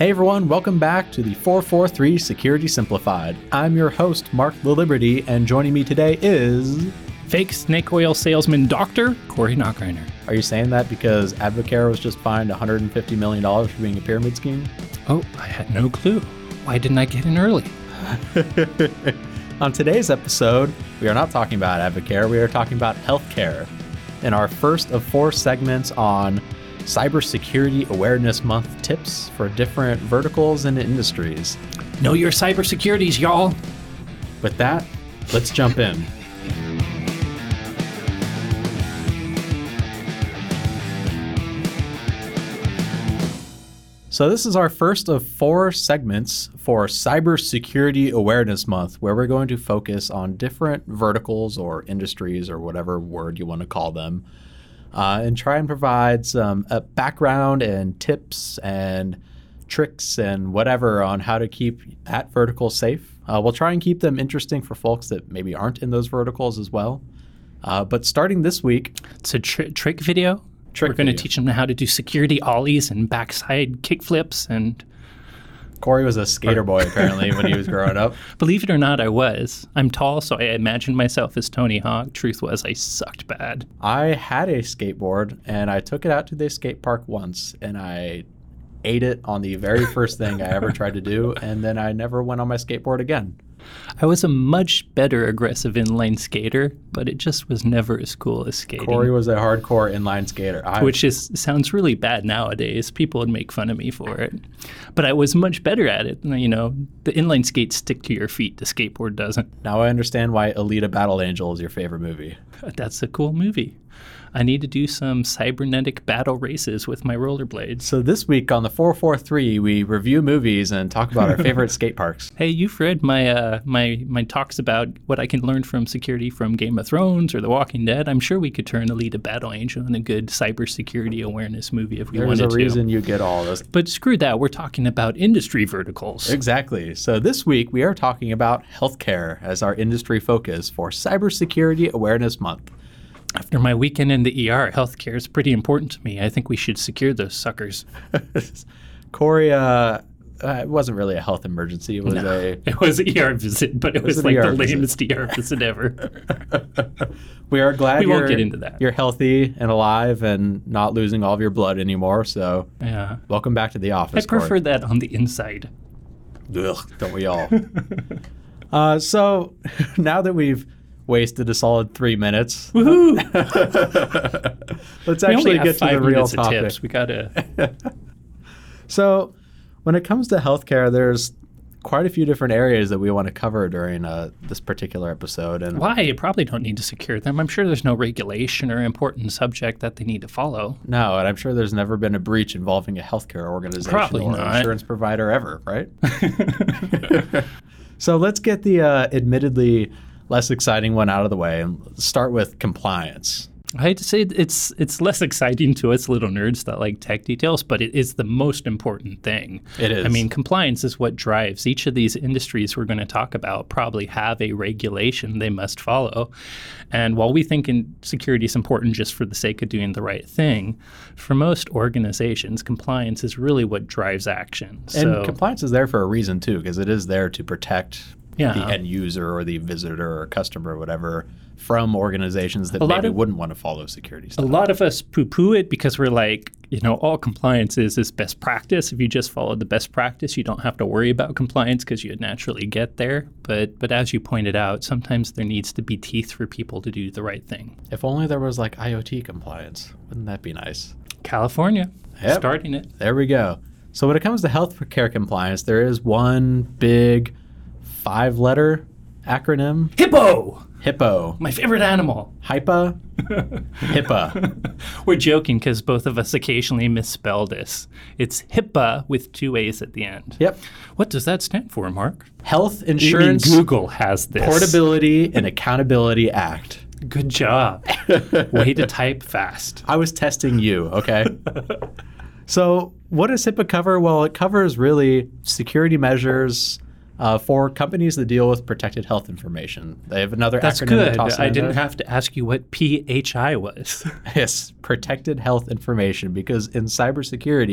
Hey everyone, welcome back to the 443 Security Simplified. I'm your host, Mark the Liberty, and joining me today is... Fake snake oil salesman Dr. Corey Knockreiner. Are you saying that because Advocare was just fined $150 million for being a pyramid scheme? Oh, I had no clue. Why didn't I get in early? On today's episode, we are not talking about Advocare, we are talking about healthcare. In our first of 4 segments on Cybersecurity Awareness Month tips for different verticals and industries. Know your cybersecurities, y'all. With that, let's jump in. So this is our first of 4 segments for Cybersecurity Awareness Month, where we're going to focus on different verticals or industries or whatever word you want to call them, and try and provide some background and tips and tricks and whatever on how to keep that vertical safe. We'll try and keep them interesting for folks that maybe aren't in those verticals as well. But starting this week... It's a trick video. We're going to teach them how to do security ollies and backside kickflips. And Corey was a skater boy, apparently, when he was growing up. Believe it or not, I was. I'm tall, so I imagined myself as Tony Hawk. Truth was, I sucked bad. I had a skateboard, and I took it out to the skate park once, and I ate it on the very first thing I ever tried to do, and then I never went on my skateboard again. I was a much better aggressive inline skater, but it just was never as cool as skating. Corey was a hardcore inline skater. Which sounds really bad nowadays. People would make fun of me for it. But I was much better at it. You know, the inline skates stick to your feet. The skateboard doesn't. Now I understand why Alita Battle Angel is your favorite movie. That's a cool movie. I need to do some cybernetic battle races with my rollerblades. So this week on the 443, we review movies and talk about our favorite skate parks. Hey, you've read my my talks about what I can learn from security from Game of Thrones or The Walking Dead. I'm sure we could turn Alita Battle Angel into a good cybersecurity awareness movie if we wanted to. There's a reason you get all this. But screw that. We're talking about industry verticals. Exactly. So this week we are talking about healthcare as our industry focus for Cybersecurity Awareness Month. After my weekend in the ER, healthcare is pretty important to me. I think we should secure those suckers. Corey, it wasn't really a health emergency. It was It was an ER visit, but it was like the lamest ER visit ever. We are glad we won't get into that. You're healthy and alive and not losing all of your blood anymore. So yeah, welcome back to the office, I prefer that on the inside. Ugh, don't we all? So now that we've wasted a solid 3 minutes. Woohoo! Let's actually get to the real topic. Tips. We gotta. So, when it comes to healthcare, there's quite a few different areas that we want to cover during this particular episode. And why? You probably don't need to secure them. I'm sure there's no regulation or important subject that they need to follow. No, and I'm sure there's never been a breach involving a healthcare organization probably or not. Insurance provider ever, right? So let's get the admittedly less exciting one out of the way and start with compliance. I hate to say it's less exciting to us little nerds that like tech details, but it is the most important thing. It is. I mean, compliance is what drives each of these industries we're going to talk about probably have a regulation they must follow. And while we think security is important just for the sake of doing the right thing, for most organizations, compliance is really what drives action. And compliance is there for a reason too, because it is there to protect the end user or the visitor or customer or whatever from organizations that maybe wouldn't want to follow security stuff. A lot of us poo-poo it because we're like, all compliance is best practice. If you just follow the best practice, you don't have to worry about compliance because you'd naturally get there. But as you pointed out, sometimes there needs to be teeth for people to do the right thing. If only there was like IoT compliance. Wouldn't that be nice? California, starting it. There we go. So when it comes to healthcare compliance, there is one big 5-letter acronym. HIPPO. My favorite animal. HIPAA. HIPAA. We're joking because both of us occasionally misspell this. It's HIPAA with 2 A's at the end. Yep. What does that stand for, Mark? Health Insurance. Google has this. Portability and Accountability Act. Good job. Way to type fast. I was testing you, okay? So what does HIPAA cover? Well, it covers really security measures for companies that deal with protected health information. They have another acronym. That's good. I didn't have to ask you what PHI was. Yes, protected health information, because in cybersecurity,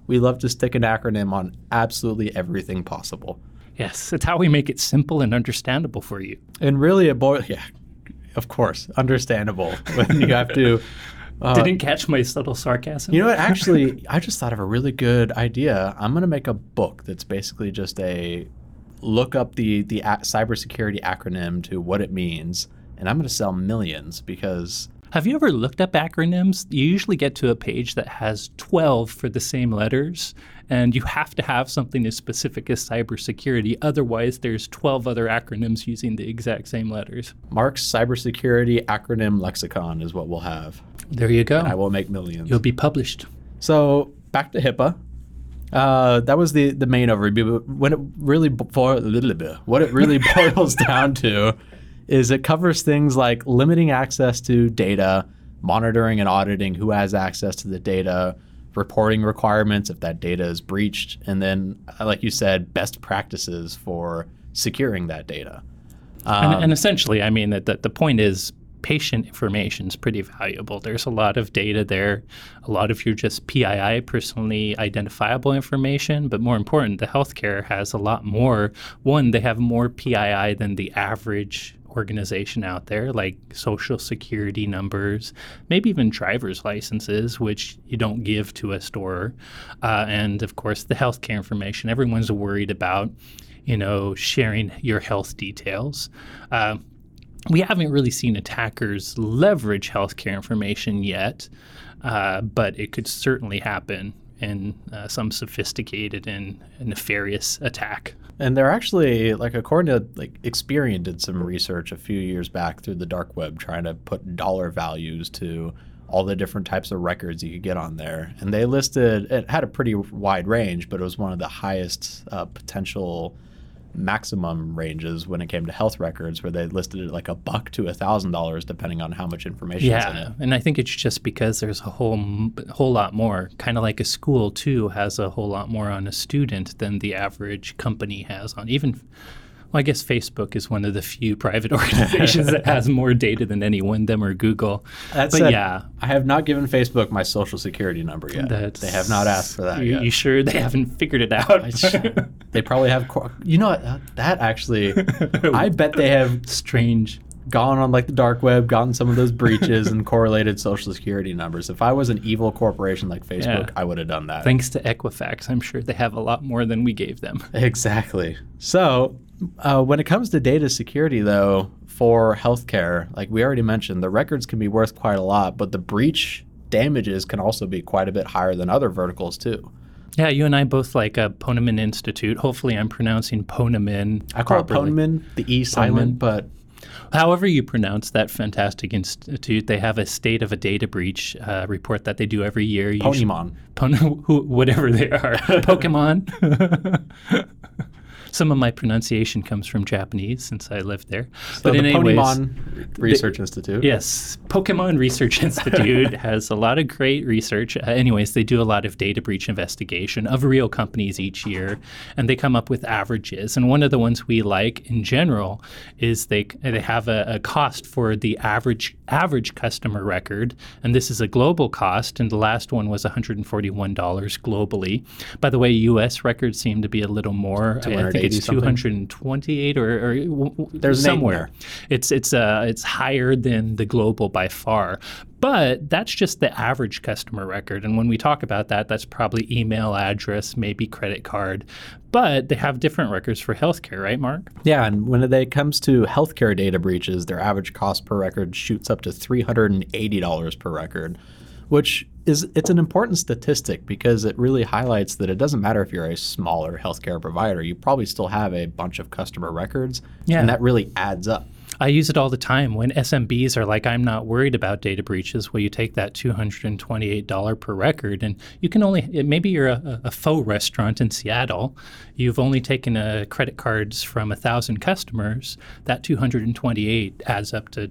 we love to stick an acronym on absolutely everything possible. Yes, it's how we make it simple and understandable for you. And really, yeah, of course, understandable when you have to. Didn't catch my subtle sarcasm. You know what? Actually, I just thought of a really good idea. I'm going to make a book that's basically just a look up the cybersecurity acronym to what it means, and I'm going to sell millions because. Have you ever looked up acronyms? You usually get to a page that has 12 for the same letters, and you have to have something as specific as cybersecurity. Otherwise, there's 12 other acronyms using the exact same letters. Mark's cybersecurity acronym lexicon is what we'll have. There you go. And I will make millions. You'll be published. So back to HIPAA. That was the main overview. But when it really what it really boils down to is it covers things like limiting access to data, monitoring and auditing who has access to the data, reporting requirements if that data is breached, and then, like you said, best practices for securing that data. And essentially, I mean, that the point is patient information is pretty valuable. There's a lot of data there, a lot of your just PII, personally identifiable information, but more important, the healthcare has a lot more. One, they have more PII than the average organization out there, like social security numbers, maybe even driver's licenses, which you don't give to a store. And of course, the healthcare information. Everyone's worried about, sharing your health details. We haven't really seen attackers leverage healthcare information yet, but it could certainly happen in some sophisticated and nefarious attack. And they're actually, according to, Experian did some research a few years back through the dark web trying to put dollar values to all the different types of records you could get on there. And they listed, it had a pretty wide range, but it was one of the highest potential maximum ranges when it came to health records, where they listed it like $1 to $1,000 depending on how much information is in it. And I think it's just because there's a whole lot more, kind of like a school too has a whole lot more on a student than the average company has on even. Well, I guess Facebook is one of the few private organizations that has more data than anyone, them or Google. That said, I have not given Facebook my social security number yet. They have not asked for that yet. You sure they haven't figured it out? They probably have. You know what? That actually, I bet they have strange gone on the dark web, gotten some of those breaches and correlated social security numbers. If I was an evil corporation like Facebook, I would have done that. Thanks to Equifax, I'm sure they have a lot more than we gave them. Exactly. So when it comes to data security, though, for healthcare, like we already mentioned, the records can be worth quite a lot, but the breach damages can also be quite a bit higher than other verticals, too. Yeah, you and I both like Ponemon Institute. Hopefully I'm pronouncing Ponemon I call properly. it Ponemon, the E silent, but... However you pronounce that fantastic institute, they have a state of a data breach report that they do every year. Ponemon. Whatever they are. Pokemon. Some of my pronunciation comes from Japanese since I lived there. So but the anyways, Ponemon Research Institute. Yes, Pokemon Research Institute has a lot of great research. Anyways, they do a lot of data breach investigation of real companies each year, and they come up with averages. And one of the ones we like in general is they have a cost for the average customer record, and this is a global cost, and the last one was $141 globally. By the way, U.S. records seem to be a little more. I think it's 228 or there's somewhere. It's higher than the global by far. But that's just the average customer record. And when we talk about that, that's probably email address, maybe credit card. But they have different records for healthcare, right, Mark? Yeah, and when it comes to healthcare data breaches, their average cost per record shoots up to $380 per record, which it's an important statistic because it really highlights that it doesn't matter if you're a smaller healthcare provider. You probably still have a bunch of customer records, and that really adds up. I use it all the time when SMBs are like, I'm not worried about data breaches. Well, you take that $228 per record, and you can maybe you're a faux restaurant in Seattle. You've only taken credit cards from 1,000 customers. That $228 adds up to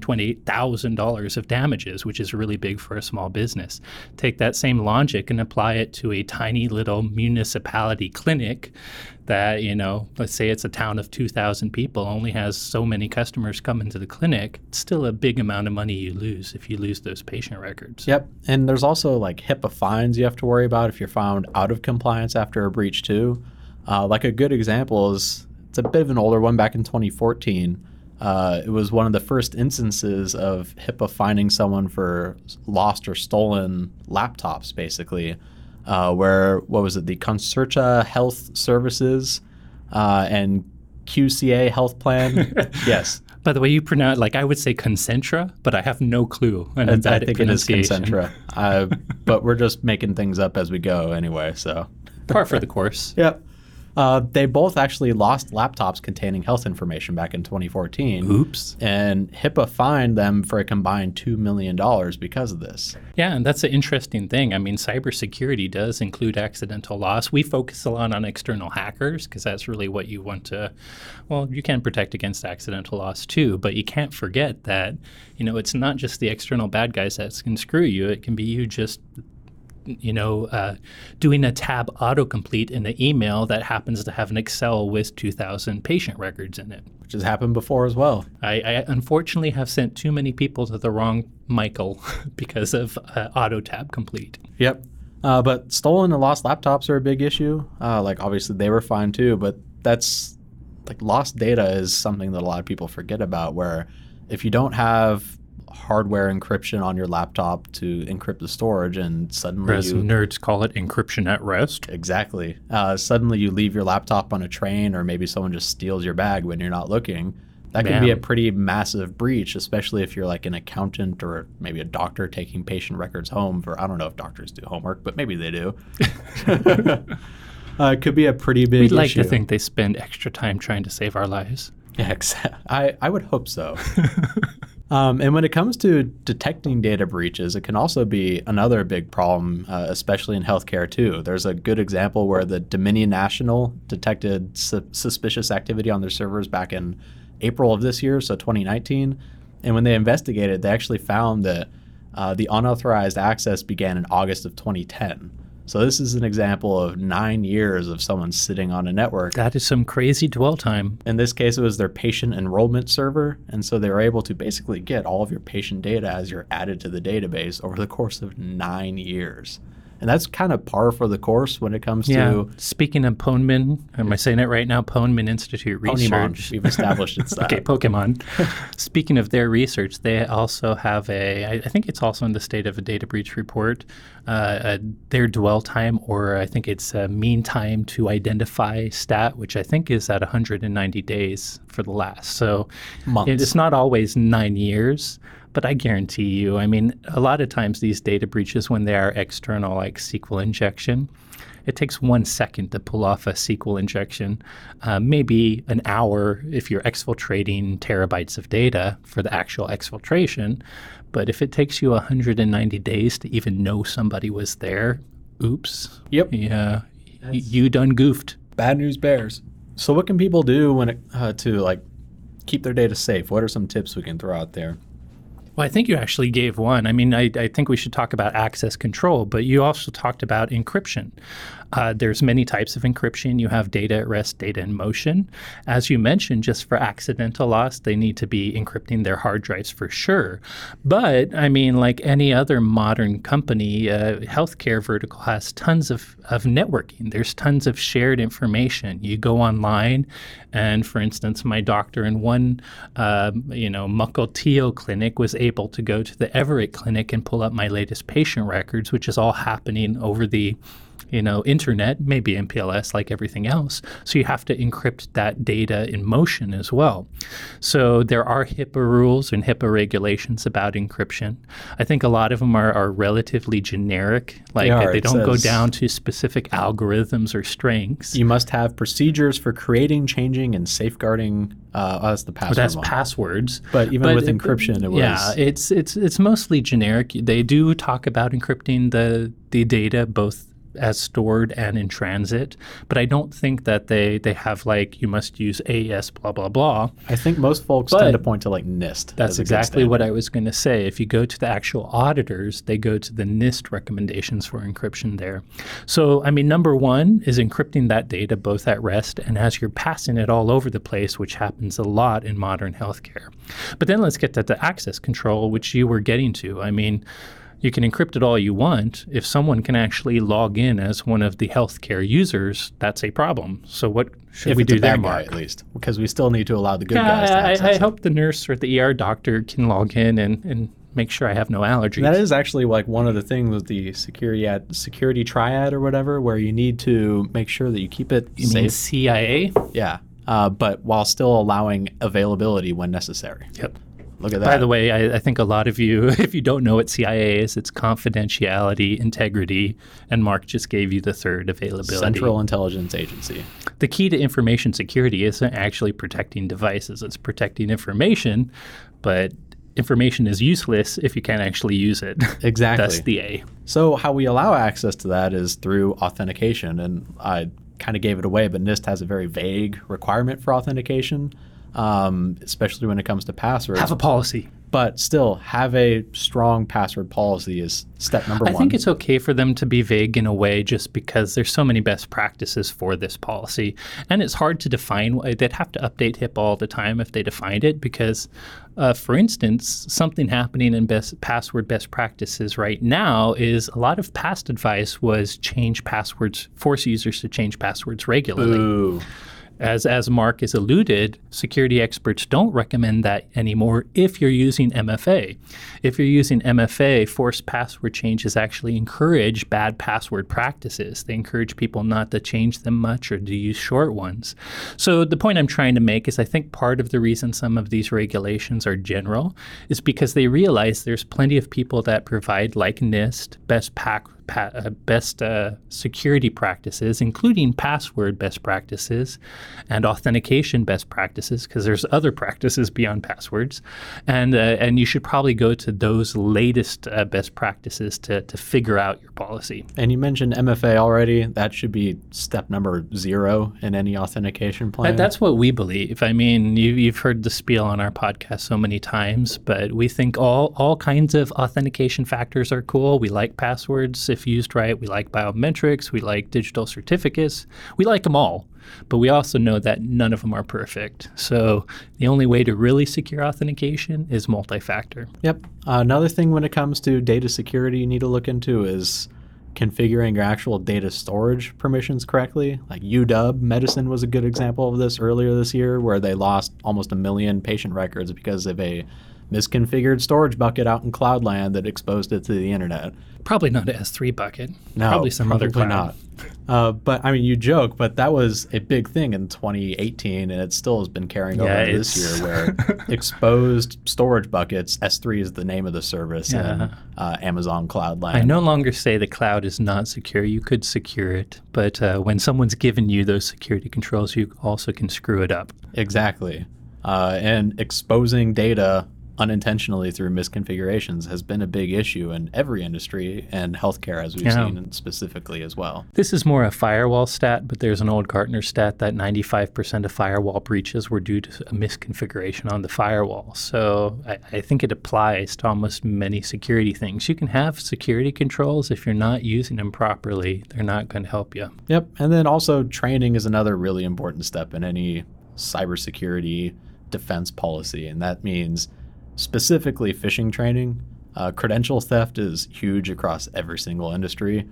$228,000 of damages, which is really big for a small business. Take that same logic and apply it to a tiny little municipality clinic. that, let's say it's a town of 2,000 people, only has so many customers come into the clinic, it's still a big amount of money you lose if you lose those patient records. Yep. And there's also like HIPAA fines you have to worry about if you're found out of compliance after a breach too. Like a good example is, it's a bit of an older one back in 2014. It was one of the first instances of HIPAA fining someone for lost or stolen laptops, basically, where, what was it, the Concerta Health Services and QCA Health Plan? Yes. By the way, you pronounce, like I would say Concentra, but I have no clue. I think it is Concentra. But we're just making things up as we go anyway, so. Par for the course. Yep. They both actually lost laptops containing health information back in 2014. Oops. And HIPAA fined them for a combined $2 million because of this. Yeah, and that's an interesting thing. I mean, cybersecurity does include accidental loss. We focus a lot on external hackers because that's really what you want to, well, you can protect against accidental loss too, but you can't forget that, it's not just the external bad guys that can screw you. It can be you just doing a tab autocomplete in an email that happens to have an Excel with 2,000 patient records in it. Which has happened before as well. I unfortunately have sent too many people to the wrong Michael because of auto tab complete. Yep. But stolen and lost laptops are a big issue. Like obviously they were fine too, but that's like lost data is something that a lot of people forget about, where if you don't have hardware encryption on your laptop to encrypt the storage, and suddenly as nerds call it, encryption at rest. Exactly. Suddenly you leave your laptop on a train, or maybe someone just steals your bag when you're not looking. That can be a pretty massive breach, especially if you're like an accountant or maybe a doctor taking patient records home for, I don't know if doctors do homework, but maybe they do. It could be a pretty big issue. We'd like to think they spend extra time trying to save our lives. Yeah, I would hope so. And when it comes to detecting data breaches, it can also be another big problem, especially in healthcare too. There's a good example where the Dominion National detected suspicious activity on their servers back in April of this year, so 2019. And when they investigated, they actually found that the unauthorized access began in August of 2010. So this is an example of 9 years of someone sitting on a network. That is some crazy dwell time. In this case, it was their patient enrollment server. And so they were able to basically get all of your patient data as you're added to the database over the course of 9 years. And that's kind of par for the course when it comes to... Speaking of Ponemon, am I saying it right now? Ponemon Institute Research. Pokemon. We've established it's that. Okay, Pokemon. Speaking of their research, they also have I think it's also in the state of a data breach report, their dwell time, or I think it's mean time to identify stat, which I think is at 190 days for the last. So months. It's not always 9 years. But I guarantee you, I mean, a lot of times these data breaches, when they are external, like SQL injection, it takes 1 second to pull off a SQL injection, maybe an hour if you're exfiltrating terabytes of data for the actual exfiltration. But if it takes you 190 days to even know somebody was there, oops. Yep. Yeah, you done goofed. Bad news bears. So what can people do when to like keep their data safe? What are some tips we can throw out there? Well, I think you actually gave one. I mean, I think we should talk about access control, but you also talked about encryption. There's many types of encryption. You have data at rest, data in motion. As you mentioned, just for accidental loss, they need to be encrypting their hard drives for sure. But, I mean, like any other modern company, healthcare vertical has tons of networking. There's tons of shared information. You go online, and for instance, my doctor in one, Mukilteo clinic was able to go to the Everett clinic and pull up my latest patient records, which is all happening over the internet, maybe MPLS like everything else. So you have to encrypt that data in motion as well. So there are HIPAA rules and HIPAA regulations about encryption. I think a lot of them are relatively generic, like they don't go down to specific algorithms or strengths. You must have procedures for creating, changing, and safeguarding. That's the password. That's passwords. But even with encryption, it was. Yeah, it's mostly generic. They do talk about encrypting the data, both as stored and in transit, but I don't think that they have like, you must use AES blah, blah, blah. I think most folks tend to point to like NIST. That's exactly what I was going to say. If you go to the actual auditors, they go to the NIST recommendations for encryption there. So, I mean, number one is encrypting that data both at rest and as you're passing it all over the place, which happens a lot in modern healthcare. But then let's get to the access control, which you were getting to. I mean, you can encrypt it all you want. If someone can actually log in as one of the healthcare users, that's a problem. So what should we do there, Mark? At least, because we still need to allow the good guys to access I hope the nurse or the ER doctor can log in and make sure I have no allergies. That is actually like one of the things with the security triad or whatever, where you need to make sure that you keep it safe. You mean CIA? Yeah, but while still allowing availability when necessary. Yep. Look at that. By the way, I think a lot of you, if you don't know what CIA is, it's confidentiality, integrity, and Mark just gave you the third, availability. Central Intelligence Agency. The key to information security isn't actually protecting devices. It's protecting information, but information is useless if you can't actually use it. Exactly. That's the A. So how we allow access to that is through authentication, and I kind of gave it away, but NIST has a very vague requirement for authentication. Especially when it comes to passwords. Have a policy. But still, have a strong password policy is step number one. I think it's okay for them to be vague in a way just because there's so many best practices for this policy. And it's hard to define. They'd have to update HIPAA all the time if they defined it because, for instance, something happening in password best practices right now is a lot of past advice was change passwords, force users to change passwords regularly. Ooh. As Mark has alluded, security experts don't recommend that anymore if you're using MFA. If you're using MFA, forced password changes actually encourage bad password practices. They encourage people not to change them much or to use short ones. So the point I'm trying to make is I think part of the reason some of these regulations are general is because they realize there's plenty of people that provide, like NIST, best security practices, including password best practices and authentication best practices, because there's other practices beyond passwords. And you should probably go to those latest best practices to figure out your policy. And you mentioned MFA already. That should be step number 0 in any authentication plan. That's what we believe. I mean, you've heard the spiel on our podcast so many times, but we think all kinds of authentication factors are cool. We like passwords if used right. We like biometrics. We like digital certificates. We like them all. But we also know that none of them are perfect. So the only way to really secure authentication is multi-factor. Yep. Another thing when it comes to data security you need to look into is configuring your actual data storage permissions correctly. Like UW Medicine was a good example of this earlier this year, where they lost almost 1 million patient records because of a misconfigured storage bucket out in Cloudland that exposed it to the internet. Probably not an S3 bucket. No, probably some other cloud. Not. But I mean, you joke, but that was a big thing in 2018, and it still has been carrying over this year, where exposed storage buckets, S3 is the name of the service, in Amazon Cloudland. I no longer say the cloud is not secure. You could secure it, but when someone's given you those security controls, you also can screw it up. Exactly. And exposing data unintentionally through misconfigurations has been a big issue in every industry, and healthcare, as we've seen specifically as well. This is more a firewall stat, but there's an old Gartner stat that 95% of firewall breaches were due to a misconfiguration on the firewall. So I think it applies to almost many security things. You can have security controls. If you're not using them properly, they're not going to help you. Yep. And then also training is another really important step in any cybersecurity defense policy, and that means specifically phishing training. Credential theft is huge across every single industry,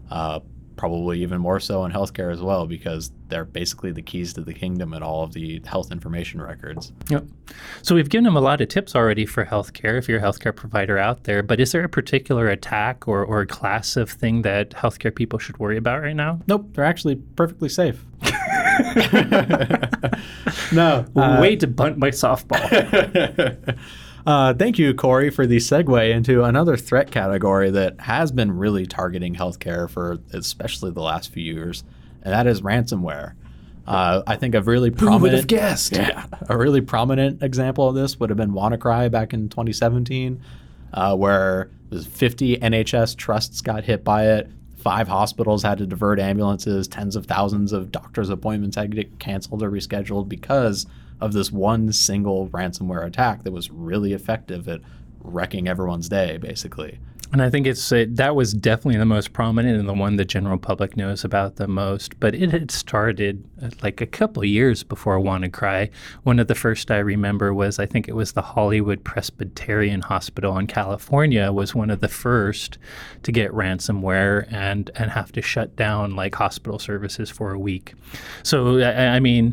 probably even more so in healthcare as well, because they're basically the keys to the kingdom in all of the health information records. Yep. So we've given them a lot of tips already for healthcare, if you're a healthcare provider out there, but is there a particular attack or class of thing that healthcare people should worry about right now? Nope, they're actually perfectly safe. No. Way to bunt my softball. Thank you, Corey, for the segue into another threat category that has been really targeting healthcare for especially the last few years, and that is ransomware. I think a really prominent— Who would have guessed? Yeah, a really prominent example of this would have been WannaCry back in 2017, where 50 NHS trusts got hit by it. 5 hospitals had to divert ambulances. Tens of thousands of doctors' appointments had to get canceled or rescheduled because of this one single ransomware attack that was really effective at wrecking everyone's day, basically. And I think that was definitely the most prominent and the one the general public knows about the most. But it had started like a couple of years before WannaCry. One of the first I remember was, I think it was the Hollywood Presbyterian Hospital in California was one of the first to get ransomware and have to shut down like hospital services for a week. So, I mean,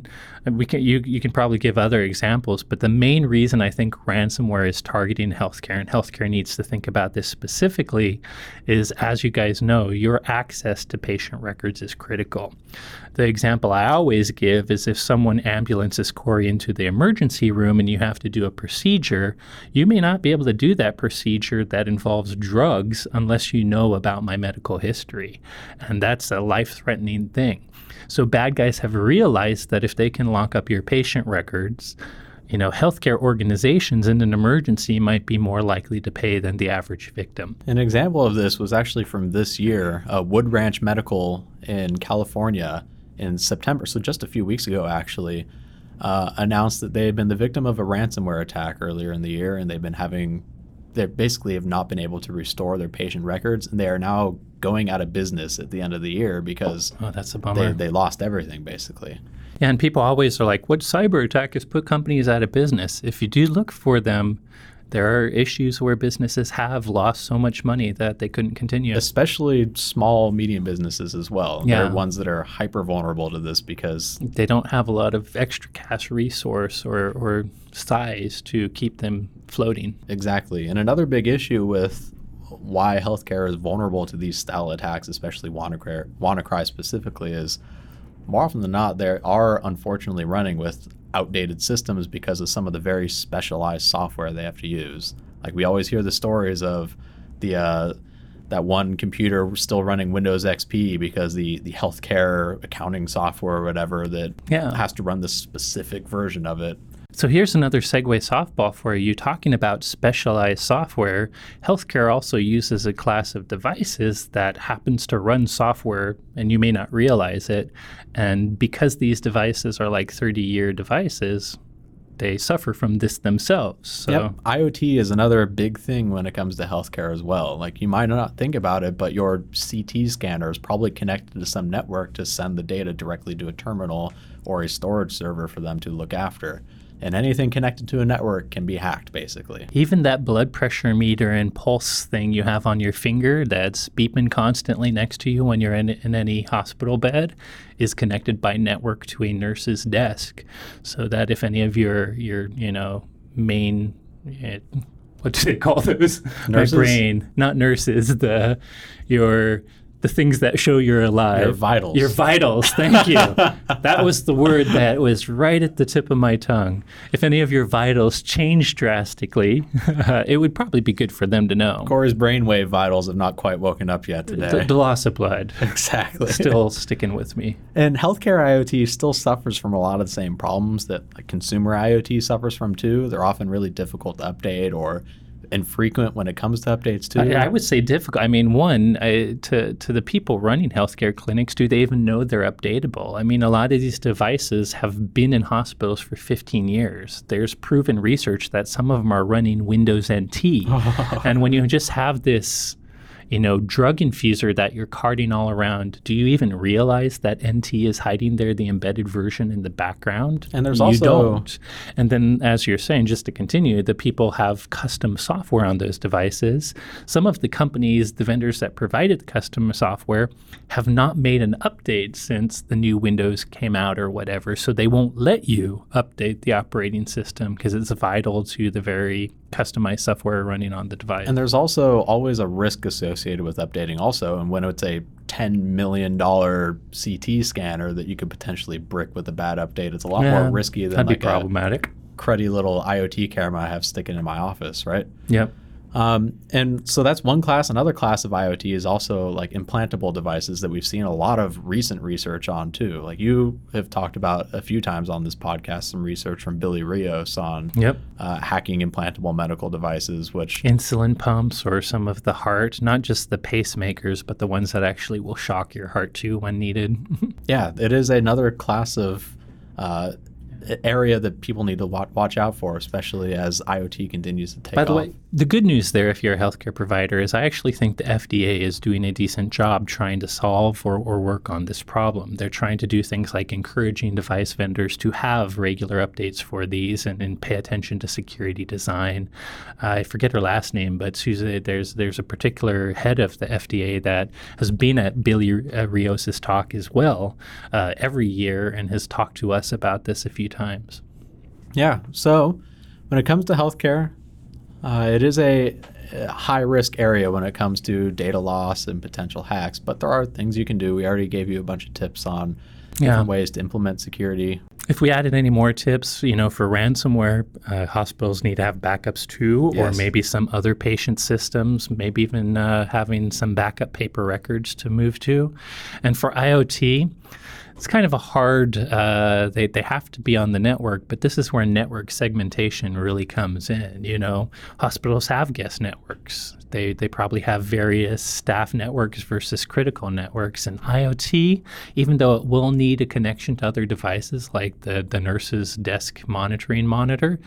you can probably give other examples, but the main reason I think ransomware is targeting healthcare, and healthcare needs to think about this specifically, is, as you guys know, your access to patient records is critical. The example I always give is if someone ambulances Corey into the emergency room and you have to do a procedure, you may not be able to do that procedure that involves drugs unless you know about my medical history. And that's a life-threatening thing. So bad guys have realized that if they can lock up your patient records, healthcare organizations in an emergency might be more likely to pay than the average victim. An example of this was actually from this year. Wood Ranch Medical in California in September, so just a few weeks ago actually, announced that they had been the victim of a ransomware attack earlier in the year, and they basically have not been able to restore their patient records, and they are now going out of business at the end of the year because that's a bummer. They lost everything, basically. Yeah, and people always are like, what cyber attack has put companies out of business? If you do look for them, there are issues where businesses have lost so much money that they couldn't continue. Especially small, medium businesses as well. Yeah. They're ones that are hyper vulnerable to this because they don't have a lot of extra cash resource or size to keep them floating. Exactly. And another big issue with why healthcare is vulnerable to these style attacks, especially WannaCry specifically, is more often than not, they are unfortunately running with outdated systems because of some of the very specialized software they have to use. Like we always hear the stories of that one computer still running Windows XP because the healthcare accounting software or whatever that has to run this specific version of it. So here's another segue softball for you. Talking about specialized software, healthcare also uses a class of devices that happens to run software, and you may not realize it. And because these devices are like 30-year devices, they suffer from this themselves. So yep. IoT is another big thing when it comes to healthcare as well. Like you might not think about it, but your CT scanner is probably connected to some network to send the data directly to a terminal or a storage server for them to look after. And anything connected to a network can be hacked, basically. Even that blood pressure meter and pulse thing you have on your finger that's beeping constantly next to you when you're in any hospital bed is connected by network to a nurse's desk, so that if any of your main what do they call those? Nurses? My brain, not nurses. The things that show you're alive. Your vitals. Your vitals, thank you. That was the word that was right at the tip of my tongue. If any of your vitals change drastically, it would probably be good for them to know. Corey's brainwave vitals have not quite woken up yet today. The loss of blood. Exactly. Still sticking with me. And healthcare IoT still suffers from a lot of the same problems that like consumer IoT suffers from too. They're often really difficult to update or infrequent when it comes to updates too. I would say difficult. I mean, to the people running healthcare clinics, do they even know they're updatable? I mean, a lot of these devices have been in hospitals for 15 years. There's proven research that some of them are running Windows NT. And when you just have this drug infuser that you're carting all around, do you even realize that NT is hiding there, the embedded version in the background? And there's you don't. And then, as you're saying, just to continue, the people have custom software on those devices. Some of the companies, the vendors that provided the custom software, have not made an update since the new Windows came out or whatever, so they won't let you update the operating system because it's vital to the very customized software running on the device. And there's also always a risk associated with updating also. And when it's a $10 million CT scanner that you could potentially brick with a bad update, it's a lot more risky than that'd like be problematic. a cruddy little IoT camera I have sticking in my office, right? Yep. And so that's one class. Another class of IoT is also like implantable devices that we've seen a lot of recent research on too. Like you have talked about a few times on this podcast, some research from Billy Rios on hacking implantable medical devices, which insulin pumps or some of the heart, not just the pacemakers, but the ones that actually will shock your heart too when needed. Yeah, it is another class of area that people need to watch out for, especially as IoT continues to take off. By the way, the good news there, if you're a healthcare provider, is I actually think the FDA is doing a decent job trying to solve or work on this problem. They're trying to do things like encouraging device vendors to have regular updates for these and pay attention to security design. I forget her last name, but Susan, there's a particular head of the FDA that has been at Billy Rios' talk as well every year and has talked to us about this a few times. Yeah. So when it comes to healthcare, it is a high-risk area when it comes to data loss and potential hacks, but there are things you can do. We already gave you a bunch of tips on different ways to implement security. If we added any more tips, for ransomware, hospitals need to have backups too, or maybe some other patient systems, maybe even having some backup paper records to move to. And for IoT, it's kind of a hard, they have to be on the network, but this is where network segmentation really comes in. Hospitals have guest networks. They probably have various staff networks versus critical networks. And IoT, even though it will need a connection to other devices like the nurse's desk monitoring monitor,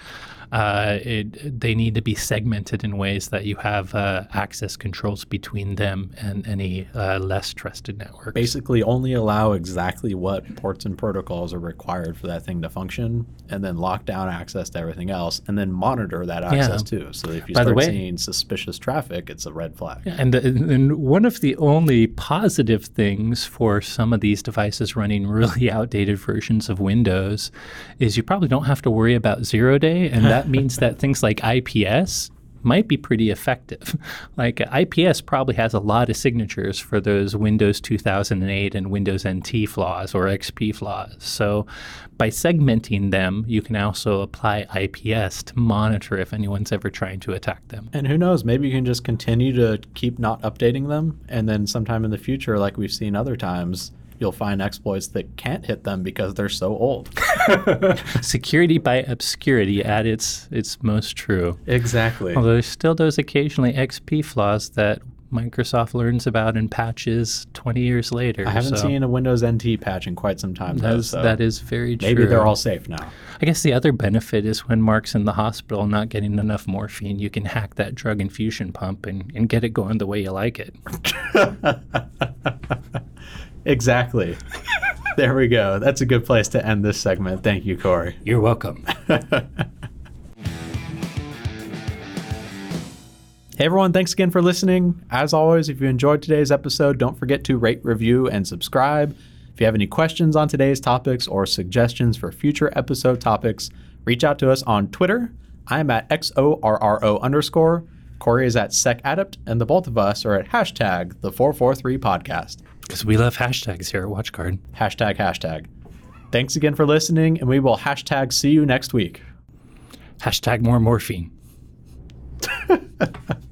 they need to be segmented in ways that you have access controls between them and any less trusted networks. Basically only allow exactly what ports and protocols are required for that thing to function, and then lock down access to everything else, and then monitor that access too. So if you start seeing suspicious traffic, it's a red flag. And one of the only positive things for some of these devices running really outdated versions of Windows is you probably don't have to worry about zero-day, and that means that things like IPS might be pretty effective. Like IPS probably has a lot of signatures for those Windows 2008 and Windows NT flaws or XP flaws. So by segmenting them, you can also apply IPS to monitor if anyone's ever trying to attack them. And who knows, maybe you can just continue to keep not updating them, and then sometime in the future, like we've seen other times, you'll find exploits that can't hit them because they're so old. Security by obscurity at its most true. Exactly. Although there's still those occasionally XP flaws that Microsoft learns about in patches 20 years later. I haven't seen a Windows NT patch in quite some time. That is very true. Maybe they're all safe now. I guess the other benefit is when Mark's in the hospital not getting enough morphine, you can hack that drug infusion pump and get it going the way you like it. Exactly. There we go. That's a good place to end this segment. Thank you, Corey. You're welcome. Hey everyone, thanks again for listening. As always, if you enjoyed today's episode, don't forget to rate, review, and subscribe. If you have any questions on today's topics or suggestions for future episode topics, reach out to us on Twitter. I'm at XORRO_. Corey is at SecAdept, and the both of us are at hashtag the 443 podcast. Because we love hashtags here at WatchGuard. Hashtag. Thanks again for listening, and we will hashtag see you next week. Hashtag more morphine.